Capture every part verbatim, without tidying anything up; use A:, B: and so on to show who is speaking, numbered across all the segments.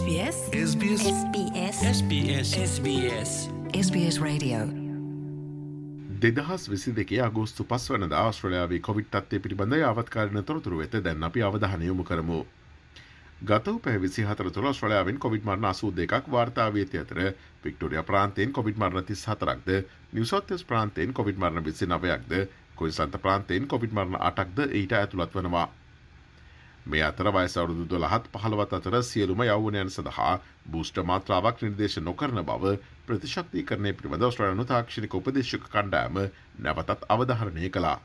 A: SBS
B: SBS
A: SBS
C: SBS SBS
A: SBS Radio
B: දෙදහස් විසි දෙකේ අගෝස්තු පස් වනදා ආස්ට්‍රේලියාවේ කොවිඩ් තත්ත්වය පිළිබඳ යාවත්කාලීන තොරතුරු වෙත දැන් අපි අවධානය යොමු කරමු. ගත වූ පැය විසිහතර තුළ ආස්ට්‍රේලියාවෙන් කොවිඩ් මරණ අසූ දෙකක් වාර්තා වී ඇති අතර වික්ටෝරියා ප්‍රාන්තයෙන් කොවිඩ් මරණ තිස් හතරක්ද, නිව් සවුත් වේල්ස් ප්‍රාන්තයෙන් කොවිඩ් මරණ විසි නවයක්ද, ක්වීන්ස්ලන්ත ප්‍රාන්තයෙන් කොවිඩ් මරණ අටක්ද ඊට ඇතුළත් වනවා. මේ අතර වයස අවුරුදු දොළහත් පහළොවත් අතර සියලුම යෞවනයන් සඳහා බූස්ටර් මාත්‍රාවක් නිර්දේශ නොකරන බව ප්‍රතිශක්තිකරණය පිළිබඳ ඔස්ට්‍රේලියානු තාක්ෂණික උපදේශක කණ්ඩායම නැවතත් අවධාරණය කළා.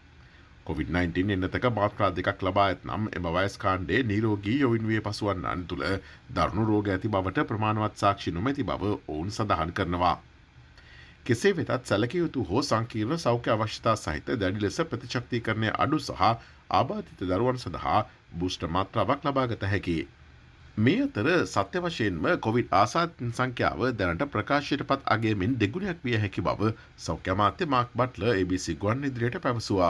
B: කොවිඩ් නයින්ටීන් එන්නතක මාත්‍රා දෙකක් ලබා ඇතනම් එම වයස් කාණ්ඩයේ නිරෝගී යොවින් විය පසුවන්නන් තුළ දරුණු රෝග ඇති බවට ප්‍රමාණවත් සාක්ෂි නොමැති බව ඔවුන් සඳහන් කරනවා. කෙසේ වෙතත් සැලකිය යුතු හෝ සංකීර්ණ සෞඛ්‍ය අවශ්‍යතා සහිත දැඩි ලෙස ප්‍රතිශක්තිකරණය අඩු සහ ආබාධිත දරුවන් සඳහා බූස්ටර් මාත්‍රාවක් ලබාගත හැකි. මේ අතර සත්‍ය වශයෙන්ම කොවිඩ් ආසාදිතයින් සංඛ්‍යාව දැනට ප්‍රකාශයට පත් අගයමින් දෙගුණයක් විය හැකි බව සෞඛ්‍ය අමාත්‍ය Mark Butler A B C ගුවන් ඉදිරියට පැවසුවා.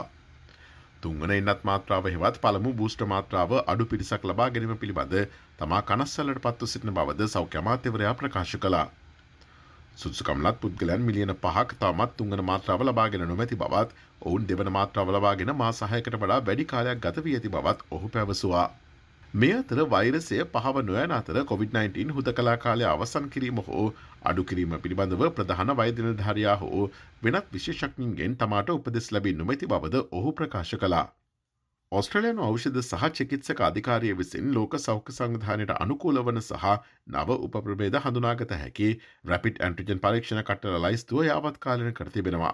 B: තුන්වන එන්නත් මාත්‍රාව හෙවත් පළමු බූස්ටර් මාත්‍රාව අඩු පිරිසක් ලබා ගැනීම පිළිබඳ තමා කනස්සල්ලට පත්ව සිටින බවද සෞඛ්‍ය අමාත්‍යවරයා ප්‍රකාශ කළා. සුදුසුකම්ලත් පුද්ගලයන් මිලියන පහක් තවමත් තුන්වන මාත්‍රාව ලබාගෙන නොමැති බවත්, ඔවුන් දෙවන මාත්‍රාව ලබාගෙන මාස හයකට වඩා වැඩි කාලයක් ගත වී ඇති බවත් ඔහු පැවසුවා. මේ අතර වෛරසය පහව නොයන අතර කොවිඩ් නයින්ටීන් හුදකලා කාලය අවසන් කිරීම හෝ අඩු කිරීම පිළිබඳව ප්‍රධාන වෛද්‍ය නිලධාරියා හෝ වෙනත් විශේෂඥයින්ගෙන් තමාට උපදෙස් ලැබී නොමැති බවද ඔහු ප්‍රකාශ කළා. ඔස්ට්‍රේලියානු ඖෂධ සහ චිකිත්සක අධිකාරිය විසින් ලෝක සෞඛ්‍ය සංවිධානයට අනුකූල වන සහ නව උපප්‍රභේද හඳුනාගත හැකි රැපිඩ් ඇන්ටිජන් පරීක්ෂණ කට්ටල ලයිස්තුව යාවත්කාලීන කර තිබෙනවා.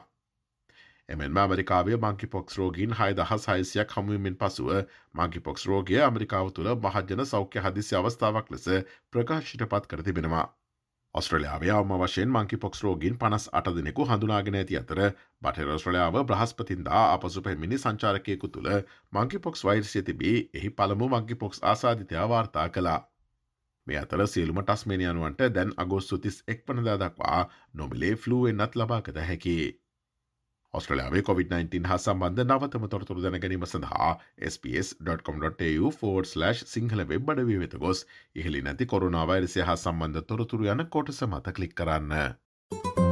B: එමෙන්ම ඇමරිකාවේ මංකිපොක්ස් රෝගීන් හය දහස් හයසියක් හමුවීමෙන් පසුව මංකිපොක්ස් රෝගය ඇමරිකාව තුළ මහජන සෞඛ්‍ය හදිසි අවස්ථාවක් ලෙස ප්‍රකාශයට පත් කර තිබෙනවා. ඔස්ට්‍රේලියාවේ අවම වශයෙන් මංකිපොක්ස් රෝගීන් පනස් අට දෙනෙකු හඳුනාගෙන ඇති අතර බටහිර ඔස්ට්‍රේලියාව බ්‍රහස්පතින්දා ආපසු පැමිණි සංචාරකයෙකු තුළ මංකිපොක්ස් වෛරසය තිබී එහි පළමු මංකිපොක්ස් ආසාදිතයා වාර්තා කළා. මේ අතර සියලුම ටස්මේනියානුවන්ට දැන් අගෝස්තු තිස් එක් වනදා දක්වා නොමිලේ ෆ්ලූ එන්නත් ලබාගත හැකියි. ඔස්ට්‍රේලියාවේ කොවිඩ් නයින්ටීන් හා සම්බන්ධ නවතම තොරතුරු දැන ගැනීම සඳහා S B S dot com dot A U forward slash Sinhala web අඩවිය වෙත ගොස් ඉහළින් නැති කොරෝනා වෛරසය හා සම්බන්ධ තොරතුරු යන කොටස මත ක්ලික් කරන්න.